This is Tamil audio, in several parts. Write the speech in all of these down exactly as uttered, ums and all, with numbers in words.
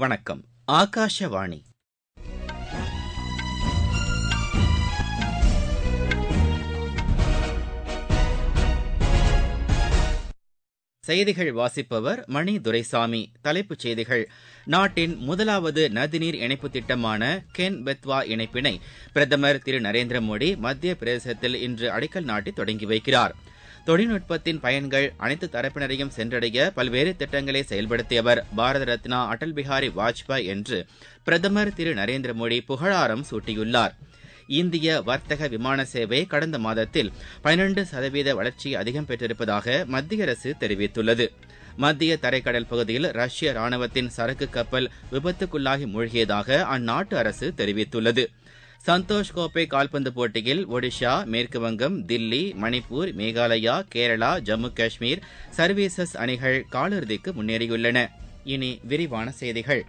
வணக்கம். ஆகாஷவாணி. செய்திகள் வாசிப்பவர் மணி துரைசாமி. தலைப்புச் செய்திகள். நாட்டின் முதலாவது நதிநீர் இணைப்பு திட்டமான கென் பெத்வா இணைப்பினை பிரதமர் திரு நரேந்திர மோடி மத்திய பிரதேசத்தில் இன்று அடிக்கல் நாட்டி தொடங்கி வைக்கிறார். தொழில்நுட்பத்தின் பயன்கள் அனைத்து தரப்பினரையும் சென்றடைய பல்வேறு திட்டங்களை செயல்படுத்தியவர் பாரத ரத்னா அடல் பிஹாரி வாஜ்பாய் என்று பிரதமர் திரு நரேந்திர மோடி புகழாரம் சூட்டியுள்ளார். இந்திய வர்த்தக விமான சேவை கடந்த மாதத்தில் பனிரண்டு சதவீத வளர்ச்சி அதிகம் பெற்றிருப்பதாக மத்திய அரசு தெரிவித்துள்ளது. மத்திய தரைக்கடல் பகுதியில் ரஷ்ய ராணுவத்தின் சரக்கு கப்பல் விபத்துக்குள்ளாகி மூழ்கியதாக அந்நாட்டு அரசு தெரிவித்துள்ளது. சந்தோஷ் கோப்பை கால்பந்து போட்டியில் ஒடிஷா, மேற்குவங்கம், தில்லி, மணிப்பூர், மேகாலயா, கேரளா, ஜம்மு காஷ்மீர் சர்வீசஸ் அணிகள் காலிறுதிக்கு முன்னேறியுள்ளன. இனி விரிவான செய்திகள்.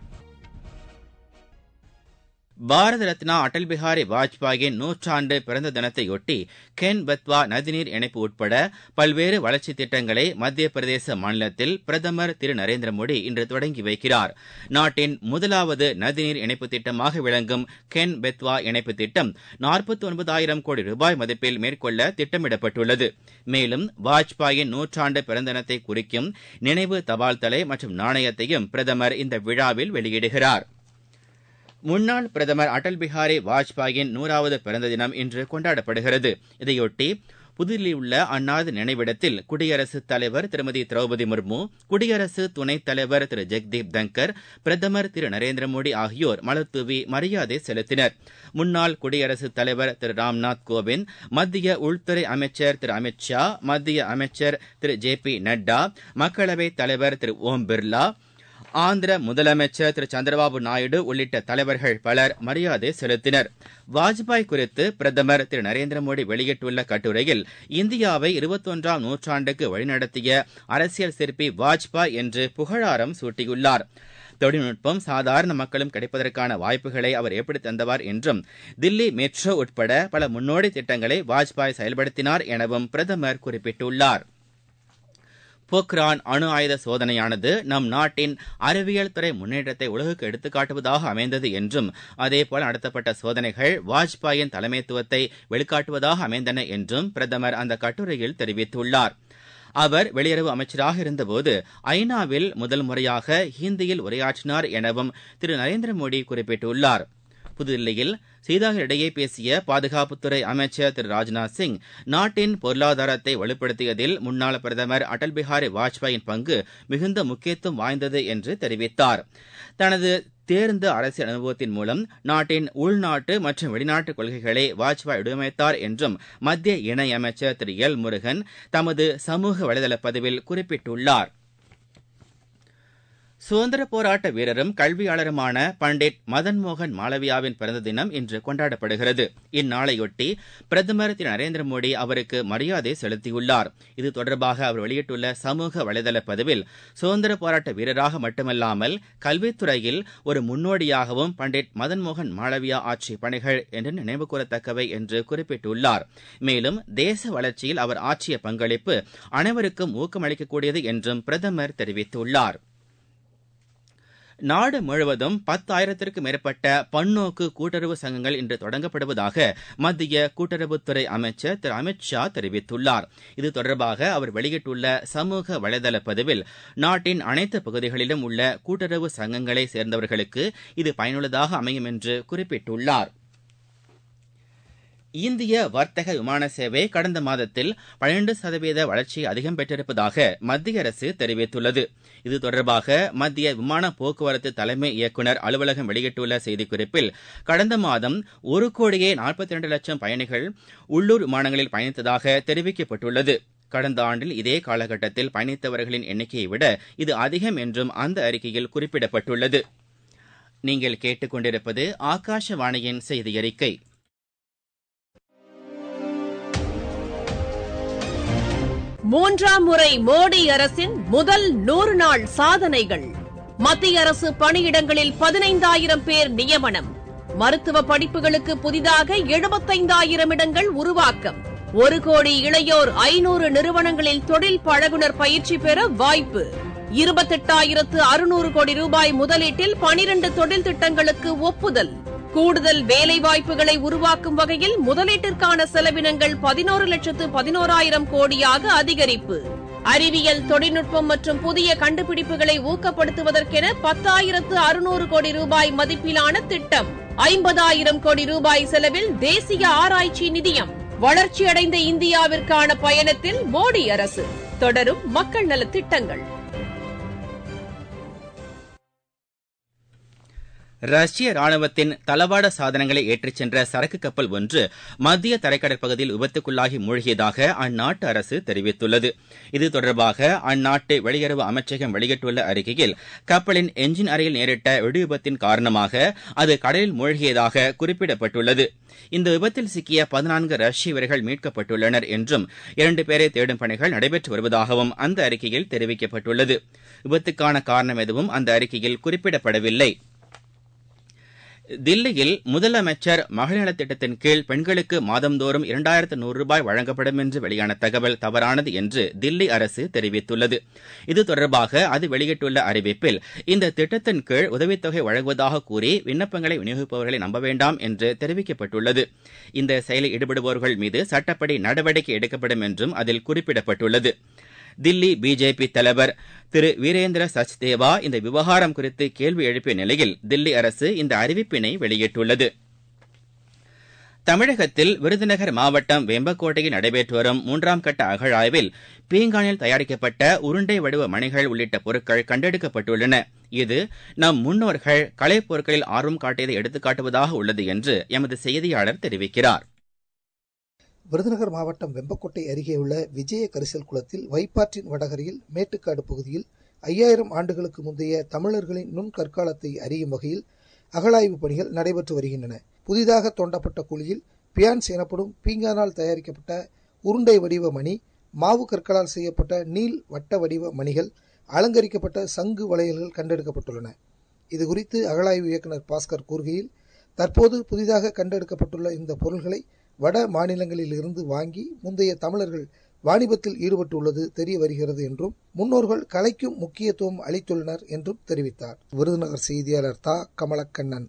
பாரத ரத்னா அடல் பிஹாரி வாஜ்பாயின் நூற்றாண்டு பிறந்த தினத்தையொட்டி கென் பெத்வா நதிநீர் இணைப்பு உட்பட பல்வேறு வளர்ச்சித் திட்டங்களை மத்திய பிரதேச மாநிலத்தில் பிரதமர் திரு நரேந்திர மோடி இன்று தொடங்கி வைக்கிறார். நாட்டின் முதலாவது நதிநீர் இணைப்பு திட்டமாக விளங்கும் கென் பெத்வா இணைப்பு திட்டம் நாற்பத்தி ஒன்பதாயிரம் கோடி ரூபாய் மதிப்பில் மேற்கொள்ள திட்டமிடப்பட்டுள்ளது. மேலும் வாஜ்பாயின் நூற்றாண்டு பிறந்த தினத்தை குறிக்கும் நினைவு தபால் தலை மற்றும் நாணயத்தையும் பிரதமர் இந்த விழாவில் வெளியிடுகிறார். முன்னாள் பிரதமர் அடல் பிஹாரி வாஜ்பாயின் நூறாவது பிறந்த தினம் இன்று கொண்டாடப்படுகிறது. இதையொட்டி புதுதில்லியில் உள்ள அன்னாரது நினைவிடத்தில் குடியரசுத் தலைவர் திருமதி திரௌபதி முர்மு, குடியரசு துணைத் தலைவர் திரு ஜெக்தீப் தங்கர், பிரதமர் திரு நரேந்திர மோடி ஆகியோர் மலர்தூவி மரியாதை செலுத்தினர். முன்னாள் குடியரசுத் தலைவர் திரு ராம்நாத் கோவிந்த், மத்திய உள்துறை அமைச்சர் திரு அமித் ஷா, மத்திய அமைச்சர் திரு ஜே பி நட்டா, மக்களவைத் தலைவர் திரு ஓம் பிர்லா, ஆந்திர முதலமைச்சர் திரு சந்திரபாபு நாயுடு உள்ளிட்ட தலைவர்கள் பலர் மரியாதை செலுத்தினர். வாஜ்பாய் குறித்து பிரதமர் திரு நரேந்திர மோடி வெளியிட்டுள்ள கட்டுரையில் இந்தியாவை இருபத்தொன்றாம் நூற்றாண்டுக்கு வழிநடத்திய அரசியல் சிற்பி வாஜ்பாய் என்று புகழாரம் சூட்டியுள்ளார். தொழில்நுட்பம் சாதாரண மக்களும் கிடைப்பதற்கான வாய்ப்புகளை அவர் ஏற்படுத்தி தந்தவர் என்றும், தில்லி மெட்ரோ உட்பட பல முன்னோடி திட்டங்களை வாஜ்பாய் செயல்படுத்தினார் எனவும் பிரதமர் குறிப்பிட்டுள்ளார். போக்ரான் அணு ஆயுத சோதனையானது நம் நாட்டின் அறிவியல் துறை முன்னேற்றத்தை உலகுக்கு எடுத்துக்காட்டுவதாக அமைந்தது என்றும், அதேபோல் நடத்தப்பட்ட சோதனைகள் வாஜ்பாயின் தலைமைத்துவத்தை வெளிக்காட்டுவதாக அமைந்தன என்றும் பிரதமர் அந்த கட்டுரையில் தெரிவித்துள்ளார். அவர் வெளியுறவு அமைச்சராக இருந்தபோது ஐநாவில் முதல் முறையாக ஹிந்தியில் உரையாற்றினார் எனவும் திரு நரேந்திர மோடி குறிப்பிட்டுள்ளார். புதுதில்லியில் செய்தியாளர்களிடையே பேசிய பாதுகாப்புத்துறை அமைச்சர் திரு ராஜ்நாத் சிங், நாட்டின் பொருளாதாரத்தை வலுப்படுத்தியதில் முன்னாள் பிரதமர் அடல் பிஹாரி வாஜ்பாயின் பங்கு மிகுந்த முக்கியத்துவம் வாய்ந்தது என்று தெரிவித்தார். தனது தேர்ந்த அரசியல் அனுபவத்தின் மூலம் நாட்டின் உள்நாட்டு மற்றும் வெளிநாட்டு கொள்கைகளை வாஜ்பாய் வடிவமைத்தார் என்றும் மத்திய இணையமைச்சர் திரு எல் முருகன் தமது சமூக வலைதள பதிவில் குறிப்பிட்டுள்ளார். சுதந்திர போராட்ட வீரரும் கல்வியாளருமான பண்டிட் மதன் மோகன் மாளவியாவின் பிறந்த தினம் இன்று கொண்டாடப்படுகிறது. இந்நாளையொட்டி பிரதமர் திரு நரேந்திர மோடி அவருக்கு மரியாதை செலுத்தியுள்ளார். இது தொடர்பாக அவர் வெளியிட்டுள்ள சமூக வலைதள பதிவில், சுதந்திர போராட்ட வீரராக மட்டுமல்லாமல் கல்வித்துறையில் ஒரு முன்னோடியாகவும் பண்டிட் மதன் மோகன் மாளவியா ஆற்றிய பணிகள் என்று நினைவு கூறத்தக்கவை என்று குறிப்பிட்டுள்ளார். மேலும் தேச வளர்ச்சியில் அவர் ஆற்றிய பங்களிப்பு அனைவருக்கும் ஊக்கமளிக்கக்கூடியது என்றும் பிரதமர் தெரிவித்துள்ளார். நாடு முழுவதும் பத்தாயிரத்திற்கும் மேற்பட்ட பன்னோக்கு கூட்டுறவு சங்கங்கள் இன்று தொடங்கப்படுவதாக மத்திய கூட்டுறவுத்துறை அமைச்சர் திரு அமித் ஷா தெரிவித்துள்ளார். இது தொடர்பாக அவர் வெளியிட்டுள்ள சமூக வலைதள பதிவில், நாட்டின் அனைத்து பகுதிகளிலும் உள்ள கூட்டுறவு சங்கங்களை சேர்ந்தவர்களுக்கு இது பயனுள்ளதாக அமையும் என்று குறிப்பிட்டுள்ளார். இந்திய வர்த்தக விமான சேவை கடந்த மாதத்தில் பனிரண்டு சதவீத வளர்ச்சியை அதிகம் பெற்றிருப்பதாக மத்திய அரசு தெரிவித்துள்ளது. இது தொடர்பாக மத்திய விமான போக்குவரத்து தலைமை இயக்குநர் அலுவலகம் வெளியிட்டுள்ள செய்திக்குறிப்பில், கடந்த மாதம் ஒரு கோடியே நாற்பத்தி இரண்டு லட்சம் பயணிகள் உள்ளூர் விமானங்களில் பயணித்ததாக தெரிவிக்கப்பட்டுள்ளது. கடந்த ஆண்டில் இதே காலகட்டத்தில் பயணித்தவர்களின் எண்ணிக்கையை விட இது அதிகம் என்றும் அந்த அறிக்கையில் குறிப்பிடப்பட்டுள்ளது. நீங்கள் கேட்டுக்கொண்டிருப்பது ஆகாஷவாணியின் செய்தி அறிக்கை. மூன்றாம் முறை மோடி அரசின் முதல் நூறு நாள் சாதனைகள். மத்திய அரசு பணியிடங்களில் பதினைந்தாயிரம் பேர் நியமனம். மருத்துவ படிப்புகளுக்கு புதிதாக எழுபத்தைந்தாயிரம் இடங்கள் உருவாக்கம். ஒரு கோடி இளையோர் ஐநூறு நிறுவனங்களில் தொழில் பழகுனர் பயிற்சி பெற வாய்ப்பு. இருபத்தெட்டாயிரத்து அறுநூறு கோடி ரூபாய் முதலீட்டில் பனிரண்டு தொழில் திட்டங்களுக்கு ஒப்புதல். கூடுதல் வேலைவாய்ப்புகளை உருவாக்கும் வகையில் முதலீட்டிற்கான செலவினங்கள் பதினோரு லட்சத்து பதினோராயிரம் கோடியாக அதிகரிப்பு. அறிவியல் தொழில்நுட்பம் மற்றும் புதிய கண்டுபிடிப்புகளை ஊக்கப்படுத்துவதற்கென பத்தாயிரத்து அறுநூறு கோடி ரூபாய் மதிப்பிலான திட்டம். ஐம்பதாயிரம் கோடி ரூபாய் செலவில் தேசிய ஆராய்ச்சி நிதியம். வளர்ச்சியடைந்த இந்தியாவிற்கான பயணத்தில் மோடி அரசு. தொடரும் மக்கள் நலத் திட்டங்கள். ரஷ்ய ராணுவத்தின் தளவாட சாதனங்களை ஏற்றிச் சென்ற சரக்கு கப்பல் ஒன்று மத்திய தரைக்கடல் பகுதியில் விபத்துக்குள்ளாகி மூழ்கியதாக அந்நாட்டு அரசு தெரிவித்துள்ளது. இது தொடர்பாக அந்நாட்டு வெளியுறவு அமைச்சகம் வெளியிட்டுள்ள அறிக்கையில், கப்பலின் எஞ்சின் அறையில் நேரிட்ட வெடிவிபத்தின் காரணமாக அது கடலில் மூழ்கியதாக குறிப்பிடப்பட்டுள்ளது. இந்த விபத்தில் சிக்கிய பதினான்கு ரஷ்ய வீரர்கள் மீட்கப்பட்டுள்ளனர் என்றும் இரண்டு பேரை தேடும் பணிகள் நடைபெற்று வருவதாகவும் அந்த அறிக்கையில் தெரிவிக்கப்பட்டுள்ளது. விபத்துக்கான காரணம் எதுவும் அந்த அறிக்கையில் குறிப்பிடப்படவில்லை. தில்லியில் முதலமைச்சர் மகளிர் நலத் திட்டத்தின் கீழ் பெண்களுக்கு மாதந்தோறும் இரண்டாயிரத்து நூறு ரூபாய் வழங்கப்படும் என்று வெளியான தகவல் தவறானது என்று தில்லி அரசு தெரிவித்துள்ளது. இது தொடர்பாக அது வெளியிட்டுள்ள அறிவிப்பில், இந்த திட்டத்தின் கீழ் உதவித்தொகை வழங்குவதாக கூறி விண்ணப்பங்களை விநியோகிப்பவர்களை நம்ப வேண்டாம் என்று தெரிவிக்கப்பட்டுள்ளது. இந்த செயலில் ஈடுபடுபவர்கள் மீது சட்டப்படி நடவடிக்கை எடுக்கப்படும் என்றும் அதில் குறிப்பிடப்பட்டுள்ளது. தில்லி பிஜேபி தலைவர் திரு வீரேந்திர சச்தேவா இந்த விவகாரம் குறித்து கேள்வி எழுப்பிய நிலையில் தில்லி அரசு இந்த அறிவிப்பினை வெளியிட்டுள்ளது. தமிழகத்தில் விருதுநகர் மாவட்டம் வெம்பக்கோட்டையில் நடைபெற்று வரும் மூன்றாம் கட்ட அகழாய்வில் பீங்கானில் தயாரிக்கப்பட்ட உருண்டை வடிவ மணிகள் உள்ளிட்ட பொருட்கள் கண்டெடுக்கப்பட்டுள்ளன. இது நம் முன்னோர்கள் கலைப்பொருட்களில் ஆர்வம் காட்டியதை எடுத்துக்காட்டுவதாக உள்ளது என்று எமது செய்தியாளர் தெரிவிக்கிறார். விருதுநகர் மாவட்டம் வெம்பக்கோட்டை அருகே உள்ள விஜய கரிசல் குளத்தில் வைப்பாற்றின் வடகரையில் மேட்டுக்காடு பகுதியில் ஐயாயிரம் ஆண்டுகளுக்கு முந்தைய தமிழர்களின் நுண் கற்காலத்தை அறியும் வகையில் அகழாய்வு பணிகள் நடைபெற்று வருகின்றன. புதிதாக தோண்டப்பட்ட குழியில் பியான்ஸ் எனப்படும் பீங்கானால் தயாரிக்கப்பட்ட உருண்டை வடிவ மணி, மாவு கற்களால் செய்யப்பட்ட நீள் வட்ட வடிவ மணிகள், அலங்கரிக்கப்பட்ட சங்கு வளையல்கள் கண்டெடுக்கப்பட்டுள்ளன. இதுகுறித்து அகழாய்வு இயக்குநர் பாஸ்கர் கூறுகையில், தற்போது புதிதாக கண்டெடுக்கப்பட்டுள்ள இந்த பொருள்களை வட மாநிலங்களில் இருந்து வாங்கி முந்தைய தமிழர்கள் வாணிபத்தில் ஈடுபட்டுள்ளது தெரிய வருகிறது என்றும் முன்னோர்கள் கலைக்கும் முக்கியத்துவம் அளித்துள்ளனர் என்றும் தெரிவித்தார். விருதுநகர் செய்தியாளர் தா கமலக்கண்ணன்.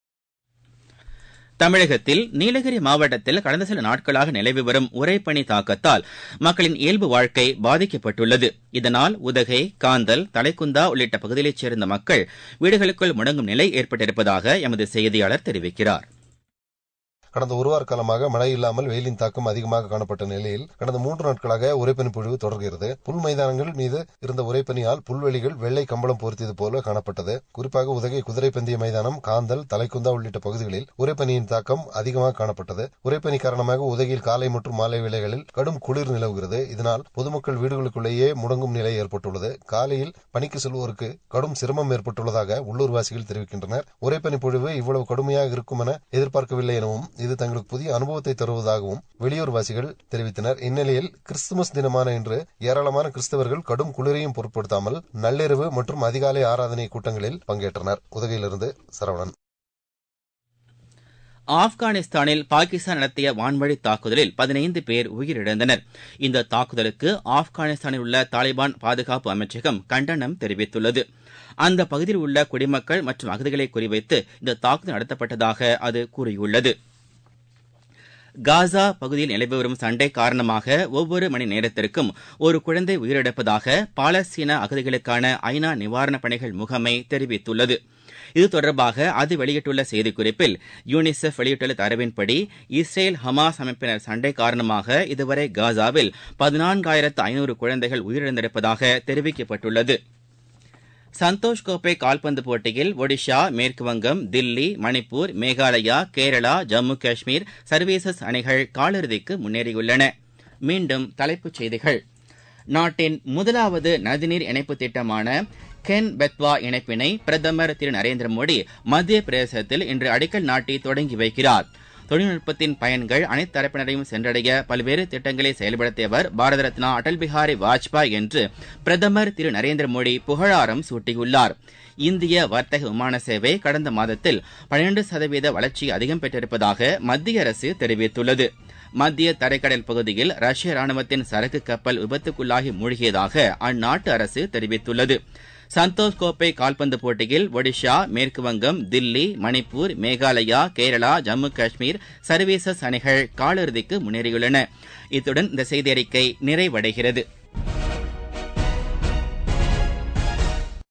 தமிழகத்தில் நீலகிரி மாவட்டத்தில் கடந்த சில நாட்களாக நிலவி வரும் உறைபனி தாக்கத்தால் மக்களின் இயல்பு வாழ்க்கை பாதிக்கப்பட்டுள்ளது. இதனால் உதகை, காந்தல், தலைக்குந்தா உள்ளிட்ட பகுதிகளைச் சேர்ந்த மக்கள் வீடுகளுக்குள் முடங்கும் நிலை ஏற்பட்டிருப்பதாக எமது செய்தியாளர் தெரிவிக்கிறார். கடந்த ஒரு வார காலமாக மழை இல்லாமல் வெயிலின் தாக்கம் அதிகமாக காணப்பட்ட நிலையில் கடந்த மூன்று நாட்களாக உறைபனி பொழிவு தொடர்கிறது. புல் மைதானங்கள் மீது இருந்த உறைபனியால் புல்வெளிகள் வெள்ளை கம்பளம் பொருத்தியது போல காணப்பட்டது. குறிப்பாக உதகை குதிரை பந்தய மைதானம், காந்தல், தலைக்குந்தா உள்ளிட்ட பகுதிகளில் உறைபனியின் தாக்கம் அதிகமாக காணப்பட்டது. உறைபனி காரணமாக உதகையில் காலை மற்றும் மாலை வேளைகளில் கடும் குளிர் நிலவுகிறது. இதனால் பொதுமக்கள் வீடுகளுக்குள்ளேயே முடங்கும் நிலை ஏற்பட்டுள்ளது. காலையில் பணிக்கு செல்வோருக்கு கடும் சிரமம் ஏற்பட்டுள்ளதாக உள்ளூர்வாசிகள் தெரிவிக்கின்றனர். உறைபனி பொழிவு இவ்வளவு கடுமையாக இருக்கும் என எதிர்பார்க்கவில்லை எனவும் இது தங்களுக்கு புதிய அனுபவத்தை தருவதாகவும் வெளியூர்வாசிகள் தெரிவித்தனர். இந்நிலையில் கிறிஸ்துமஸ் தினமான இன்று ஏராளமான கிறிஸ்தவர்கள் கடும் குளிரையும் பொருட்படுத்தாமல் நள்ளிரவு மற்றும் அதிகாலை ஆராதனை கூட்டங்களில் பங்கேற்றனர். உதகையிலிருந்து சரவணன். ஆப்கானிஸ்தானில் பாகிஸ்தான் நடத்திய வான்வழி தாக்குதலில் பதினைந்து பேர் உயிரிழந்தனர். இந்த தாக்குதலுக்கு ஆப்கானிஸ்தானில் உள்ள தாலிபான் பாதுகாப்பு அமைச்சகம் கண்டனம் தெரிவித்துள்ளது. அந்த பகுதியில் உள்ள குடிமக்கள் மற்றும் அகதிகளை குறிவைத்து இந்த தாக்குதல் நடத்தப்பட்டதாக அது கூறியுள்ளது. காசா பகுதியில் நிலவி வரும் சண்டை காரணமாக ஒவ்வொரு மணி நேரத்திற்கும் ஒரு குழந்தை உயிரிழப்பதாக பாலஸ்தீன அகதிகளுக்கான ஐநா நிவாரணப் பணிகள் முகமை தெரிவித்துள்ளது. இது தொடர்பாக அது வெளியிட்டுள்ள செய்திக்குறிப்பில், யூனிசெஃப் வெளியிட்டுள்ள தரவின்படி இஸ்ரேல் ஹமாஸ் அமைப்பினர் சண்டை காரணமாக இதுவரை காசாவில் பதினான்காயிரத்து ஐநூறு குழந்தைகள் உயிரிழந்திருப்பதாக தெரிவிக்கப்பட்டுள்ளது. சந்தோஷ் கோப்பை கால்பந்து போட்டியில் ஒடிஷா, மேற்குவங்கம், தில்லி, மணிப்பூர், மேகாலயா, கேரளா, ஜம்மு காஷ்மீர் சர்வீசஸ் அணிகள் காலிறுதிக்கு முன்னேறியுள்ளன. மீண்டும் தலைப்புச் செய்திகள். நாட்டின் முதலாவது நதிநீர் இணைப்பு திட்டமான கென் பெத்வா இணைப்பினை பிரதமர் திரு நரேந்திர மோடி மத்திய பிரதேசத்தில் இன்று அடிக்கல் நாட்டி தொடங்கி வைக்கிறார். தொழில்நுட்பத்தின் பயன்கள் அனைத்து தரப்பினரையும் சென்றடைய பல்வேறு திட்டங்களை செயல்படுத்தியவர் பாரத ரத்னா அடல் பிஹாரி வாஜ்பாய் என்று பிரதமர் திரு நரேந்திர மோடி புகழாரம் சூட்டியுள்ளார். இந்திய வர்த்தக விமான சேவை கடந்த மாதத்தில் பன்னிரண்டு சதவீத வளர்ச்சி அதிகம் பெற்றிருப்பதாக மத்திய அரசு தெரிவித்துள்ளது. மத்திய தரைக்கடல் பகுதியில் ரஷ்ய ராணுவத்தின் சரக்கு கப்பல் விபத்துக்குள்ளாகி மூழ்கியதாக அந்நாட்டு அரசு தெரிவித்துள்ளது. சந்தோஷ் கோப்பை கால்பந்து போட்டியில் ஒடிஷா, மேற்குவங்கம், தில்லி, மணிப்பூர், மேகாலயா, கேரளா, ஜம்மு காஷ்மீர் சர்வீசஸ் அணிகள் காலிறுதிக்கு முன்னேறியுள்ளன. இத்துடன் இந்த செய்தி அறிக்கை நிறைவடைகிறது.